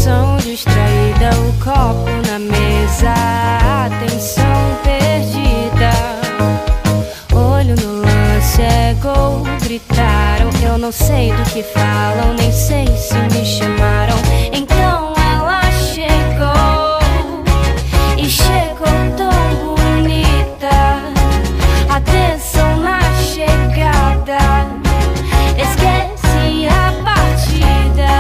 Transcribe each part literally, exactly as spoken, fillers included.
atenção distraída, o copo na mesa, atenção perdida. Olho no lance, é gol, gritaram. Eu não sei do que falam, nem sei se me chamaram. Então ela chegou, e chegou tão bonita. Atenção na chegada, esquece a partida.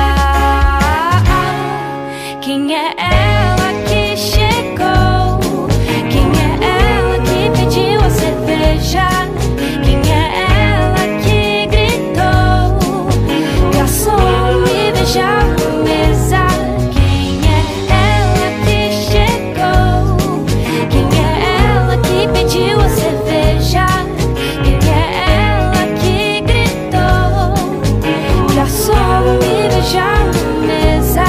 Quem é ela que chegou? Quem é ela que pediu a cerveja? Quem é ela que gritou? Garçom, me veja na mesa. Quem é ela que chegou? Quem é ela que pediu a cerveja? Quem é ela que gritou? Garçom, me veja na mesa.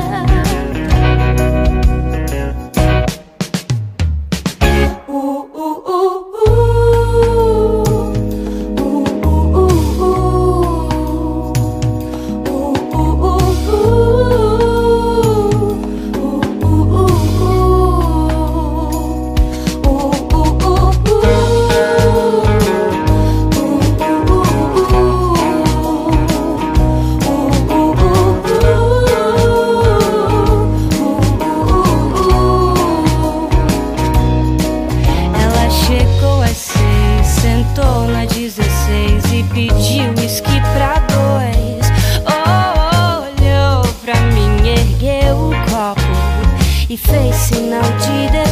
Sentou na dezesseis e pediu uísque pra dois. Oh, olhou pra mim, ergueu o copo e fez sinal de